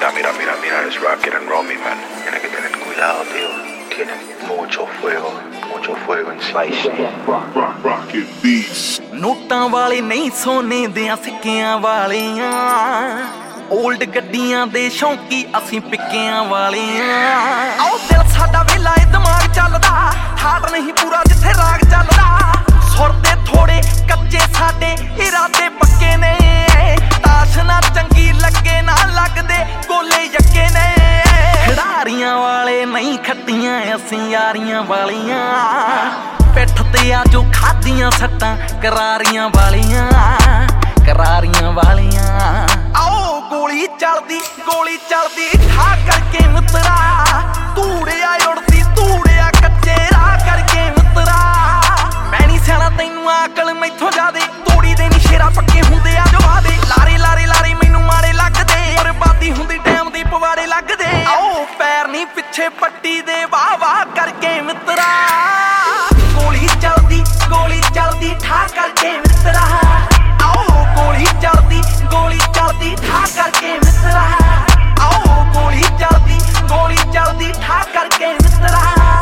Mira, es Rocket and Romy, man. Tienes que tener cuidado, tío. Tienen mucho fuego en sí. Rocket beats. ਨੋਟਾਂ ਵਾਲੇ ਨਹੀਂ ਸੋਨੇ ਦਿਆਂ ਸਿੱਕਿਆਂ ਵਾਲਿਆਂ ਓਲਡ ਗੱਡੀਆਂ ਦੇ ਸ਼ੌਂਕੀ ਅਸੀਂ ਪਿੱਕਿਆਂ ਵਾਲਿਆਂ ਆਓ ਦਿਲ ਸਾਡਾ ਵੇਲਾ ਏ ਦਿਮਾਗ ਚੱਲਦਾ ਹਾਰ ਨਹੀਂ ਪੂਰਾ ਜਿੱਥੇ ਰਾਗ ਚੱਲਦਾ ਸੁਰ ਦੇ ਥੋੜੇ ਕੱਚੇ ਸਾਡੇ ਇਰਾਦੇ ਪੱਕੇ ਨੇ ਤਾਸ਼ ਨਾ ਚੰਗੀ ਲੱਗੇ ਨਾ ਲੱਗਦੇ ਗੋਲੇ ਯੱਕੇ ਨੇ ਖਿਡਾਰੀਆਂ ਵਾਲੇ ਨਹੀਂ ਖੱਟੀਆਂ ਅਸੀਂ ਯਾਰੀਆਂ ਵਾਲੀਆਂ ਪਿੱਠ ਤੇ ਆ ਜੋ ਖਾਦੀਆਂ ਸੱਟਾਂ ਕਰਾਰੀਆਂ ਵਾਲੀਆਂ ਆਓ ਗੋਲੀ ਚੱਲਦੀ ਠਾ ਕਰਕੇ ਮਿੱਤਰਾ ਧੂੜਿਆ ਉੜਦੀ ਧੂੜਿਆ ਕੱਚੇ ਰਾਹ ਕਰਕੇ ਮਿੱਤਰਾ ਮੈਂ ਨੀ ਸਿਆਣਾ ਤੈਨੂੰ ਆਕਲ ਮੈਥੋਂ ਜਾਦੇ ਤੋੜੀ ਦੇ ਨੀ ਸ਼ੇਰਾ ਪੱਕੇ ਹੁੰਦੇ ਆ ਜੋ ਵਾਦੇ ਲਾਰੇ ਮੈਨੂੰ ਮਾਰੇ ਲੱਗਦੇ ਬਰਬਾਦੀ ਹੁੰਦੀ ਟਾਈਮ ਦੀ ਪਵਾੜੇ ਲੱਗਦੇ ਆਓ ਪੈਰ ਨੀ ਪਿੱਛੇ ਪੱਟੀ ਦੇ ਵਾਹ ਕਰਕੇ ਮਿੱਤਰਾ ਗੋਲੀ ਚੱਲਦੀ ਠਾ ਕਰਕੇ ਮਿੱਤਰਾ ਆਓ ਗੋਲੀ ਚੱਲਦੀ ਠਾ ਕਰਕੇ ਮਿੱਤਰਾ ਆਓ ਗੋਲੀ ਚੱਲਦੀ ਠਾ ਕਰਕੇ ਮਿੱਤਰਾ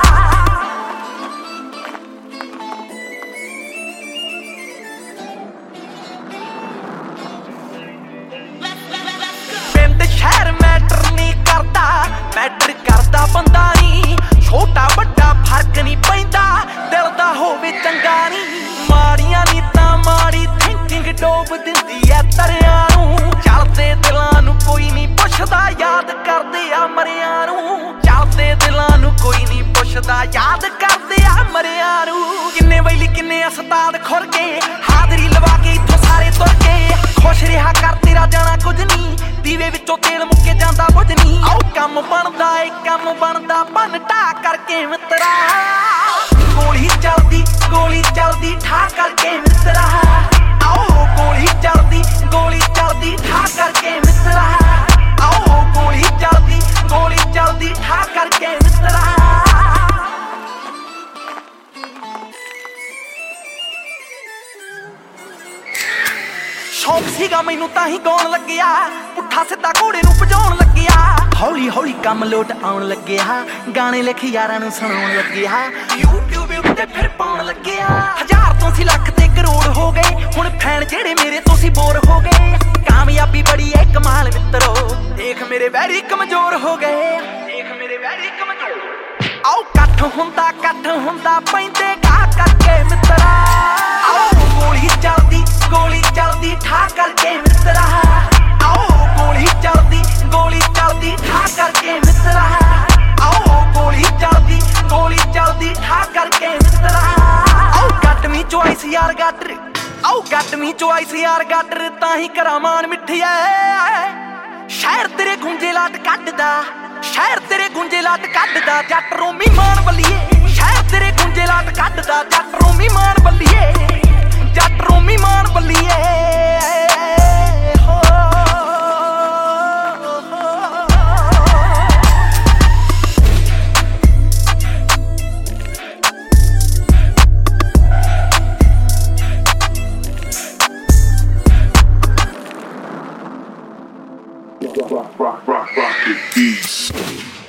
ਪਿੰਡ ਸ਼ਹਿਰ ਮੈਟਰ ਨਹੀਂ ਕਰਦਾ ਮੈਟਰ ਕਰਦਾ ਬੰਦਾ ਨਹੀਂ ਛੋਟਾ ਵੱਡਾ ਫਰਕ ਨਹੀਂ ਪੈਂਦਾ ਦਿਲ ਦਾ ਹੋਵੇ ਚੰਗਾ ਨਹੀਂ ਮਾੜੀਆਂ ਨੀਤਾਂ ਮਾੜੀ ਥਿੰਕਿੰਗ ਡੋਬ ਦਿੰਦੀ ਐ ਤਰਿਆਂ ਨੂੰ ਚੱਲਦੇ ਦਿਲਾਂ ਨੂੰ ਕੋਈ ਨਹੀਂ ਪੁੱਛਦਾ ਯਾਦ ਕਰਦੇ ਆ ਮਰਿਆਂ ਨੂੰ ਚੱਲਦੇ ਦਿਲਾਂ ਨੂੰ ਕੋਈ ਨਹੀਂ ਪੁੱਛਦਾ ਯਾਦ ਕਰਦੇ ਆ ਮਰਿਆਂ ਨੂੰ ਕਿੰਨੇ ਵੈਲੀ ਕਿੰਨੇ ਉਸਤਾਦ ਖੁਰ ਕੇ ਹਾਜ਼ਰੀ ਲਵਾ ਕੇ ਇੱਥੋਂ ਸਾਰੇ ਤੁਰ ਕੇ ਖੁਸ਼ ਰਿਹਾ ਕਰ ਤੇਰਾ ਜਾਣਾ ਕੁਝ ਨਹੀਂ ਦੀਵੇ ਵਿੱਚੋਂ ਤੇਲ ਮੁੱਕੇ ਜਾਂਦਾ ਕੁਝ ਨਹੀਂ ਆਓ ਕੰਮ ਬਣਦਾ ਭੰਨ ਢਾ ਕਰਕੇ ਮਿੱਤਰਾ ਗੋਲੀ ਚੱਲਦੀ ਠਾ ਕਰਕੇ ਮਿੱਤਰਾ ਆਓ ਗੋਲੀ ਚੱਲਦੀ ਠਾ ਕਰਕੇ ਮਿੱਤਰਾ ਆਓ ਗੋਲੀ ਚੱਲਦੀ ਠਾ ਕਰਕੇ ਮਿੱਤਰਾ ਸ਼ੌਂਕ ਸੀਗਾ ਮੈਨੂੰ ਤਾਂ ਹੀ ਗਾਉਣ ਲੱਗਿਆ ਪੁੱਠਾ ਸਿੱਧਾ ਘੋੜੇ ਨੂੰ ਭਜਾਉਣ ਲੱਗਿਆ ਹੌਲੀ ਕੰਮ ਲੋਟ ਆਉਣ ਲੱਗਿਆ ਗਾਣੇ ਲਿਖ ਯਾਰਾਂ ਨੂੰ ਸੁਣਾਉਣ ਲੱਗਿਆ YouTube ਉੱਤੇ ਫਿਰ ਪਾਉਣ ਲੱਗਿਆ ਹਜ਼ਾਰ ਤੋਂ ਸੀ ਲੱਖ ਤੇ ਕਰੋੜ ਹੋ ਗਏ ਹੁਣ ਫੈਨ ਜਿਹੜੇ ਮੇਰੇ ਤੋਂ ਸੀ ਬੋਰ ਹੋ ਗਏ ਕਾਮਯਾਬੀ ਬੜੀ ਏ ਕਮਾਲ ਮਿੱਤਰੋ ਦੇਖ ਮੇਰੇ ਵੈਰੀ ਕਮਜ਼ੋਰ ਹੋ ਗਏ ਆਓ ਇਕੱਠ ਹੁੰਦਾ ਪੈਂਦੇ ਗਾ ਕਰਕੇ ਮਿੱਤਰਾ ਆਓ ਗੋਲੀ ਚੱਲਦੀ ਠਾ ਕਰਕੇ ਮਿੱਤਰਾ ਆਓ ਗੋਲੀ ਚੱਲਦੀ ਠਾ ਕਰਕੇ ਮਿੱਤਰਾ ਆਓ ਗੋਲੀ ਚੱਲਦੀ ਠਾ ਕਰਕੇ ਮਿੱਤਰਾ ਆਓ ਗੱਟ ਮੀ ਚੋਇਸ ਯਾਰ ਗੱਟਰ ਤਾਂ ਹੀ ਕਰਾਂ ਮਾਨ ਮਿੱਠੀਏ ਸ਼ਹਿਰ ਤੇਰੇ ਗੁੰਜੇ ਲਾਟ ਕੱਢਦਾ ਜੱਟ ਰੋਮੀ ਮਾਨ ਬੱਲੀਏ ਸ਼ਹਿਰ ਤੇਰੇ ਗੁੰਜੇ ਲਾਟ ਕੱਢਦਾ ਜੱਟ ਰੋਮੀ ਮਾਨ ਬੱਲੀਏ Rocket beats.